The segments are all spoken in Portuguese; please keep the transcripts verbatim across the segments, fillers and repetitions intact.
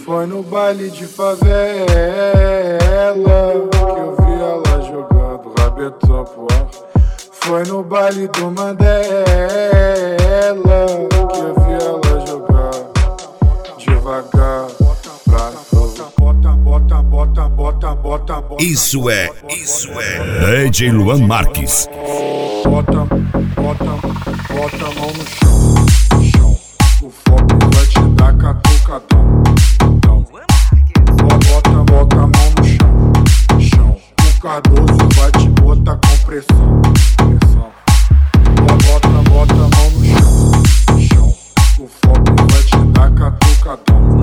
Foi no baile de favela que eu vi ela jogando rabetão pro ar. Foi no baile do Mandela que eu vi ela jogar devagar pra bota, bota, bota, bota, bota, bota, bota. Isso é, isso é D J Luan Marques. Bota, bota, bota a mão no chão, chão. O foco vai te dar catucadão. Bota, bota a mão no chão, chão. O Cardoso vai te botar com pressão, pressão. Bota, bota a mão no chão, chão. O foco vai te dar catucadão.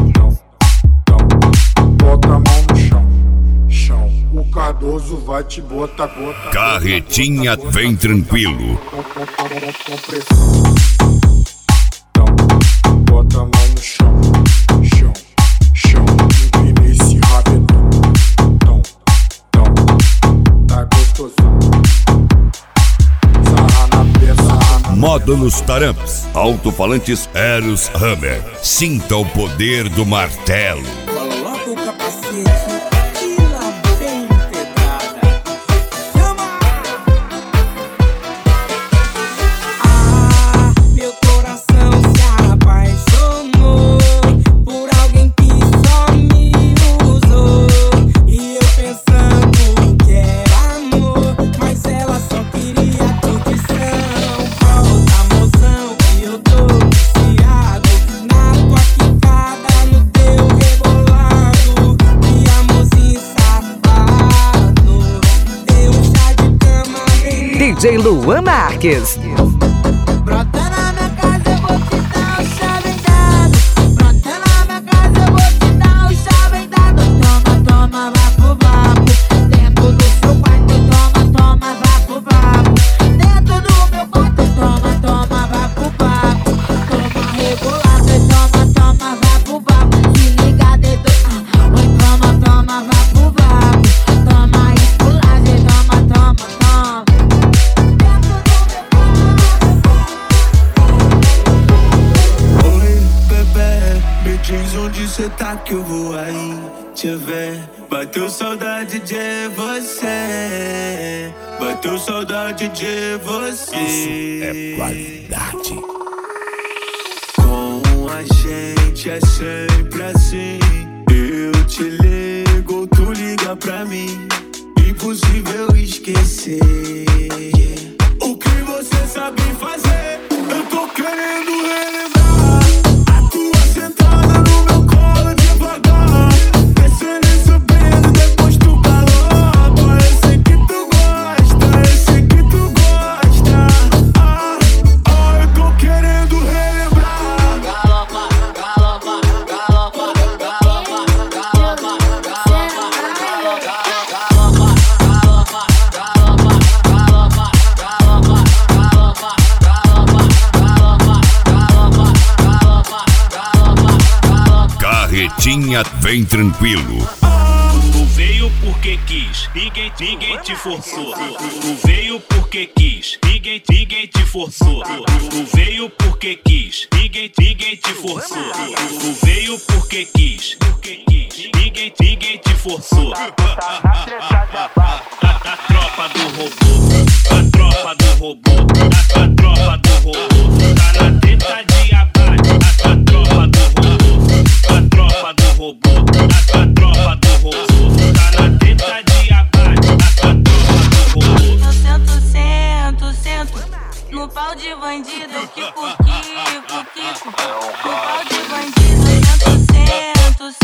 Bota a mão no chão, chão. O Cardoso vai te botar, bota. Carretinha vem tranquilo. Com pressão. Bota a mão no chão, chão, chão. Empina esse rabetão, tão, tão. Tá gostosão. Sarra na peça, sarra na Módulos Taramps, alto-falantes Eros Hammer. Sinta o poder do martelo. Coloca o capacete e lá vem pedrada. Chama! Ah, meu coração se apaixonou por alguém que só me usou. E eu pensando que era amor, mas ela só queria curtição. Volta, mozão, que eu tô viciado na tua quicada, no teu rebolado. E amorzinho safado, teu chá de cama bem. D J Luan Marques. Brota na minha casa, eu vou te dar o chave dado. Brota na minha casa, eu vou te dar o chave dado. Toma, toma, vá pro vapo. Dentro do seu quarto, toma, toma, vá pro vapo. Dentro do meu quarto, toma, toma, vá pro vapo. Toma rebolada, toma, toma, vá pro vapo. Se liga, dedo, ah, oi, toma, toma, vá pro vapo. Toma esculagem, toma, toma, toma. Oi, bebê, me diz onde cê tá que eu vou aí te ver. Bateu saudade de você, bateu saudade de você. Isso é qualidade. Com a gente é sempre assim. Eu te ligo, tu liga pra mim. Impossível esquecer o que você sabe fazer. Eu tô querendo relembrar a tua sentada no meu colo devagar, descendo e subindo depois do galopa. Eu sei que tu gosta, eu sei que tu gosta. Ah, ah, eu tô querendo relembrar. Galopa, galopa, galopa, galopa, galopa, galopa, Carretinha vem tranquilo. Tu veio porque quis, ninguém, ninguém te forçou. Tu veio porque quis, ninguém, ninguém te forçou. Tu veio porque quis, ninguém, ninguém te forçou. Tu veio porque quis, porque quis, ninguém, ninguém te forçou. A tropa do robô, a tropa do robô, a tropa do robô, tá na treta de abate. A tropa do robô, a tropa do robô, a tropa do robô, tá na treta de abate. A tropa do robô. Eu sento, sento, sento no pau de bandido, Kiko, Kiko, Kiko. No pau de bandido, sento, sento,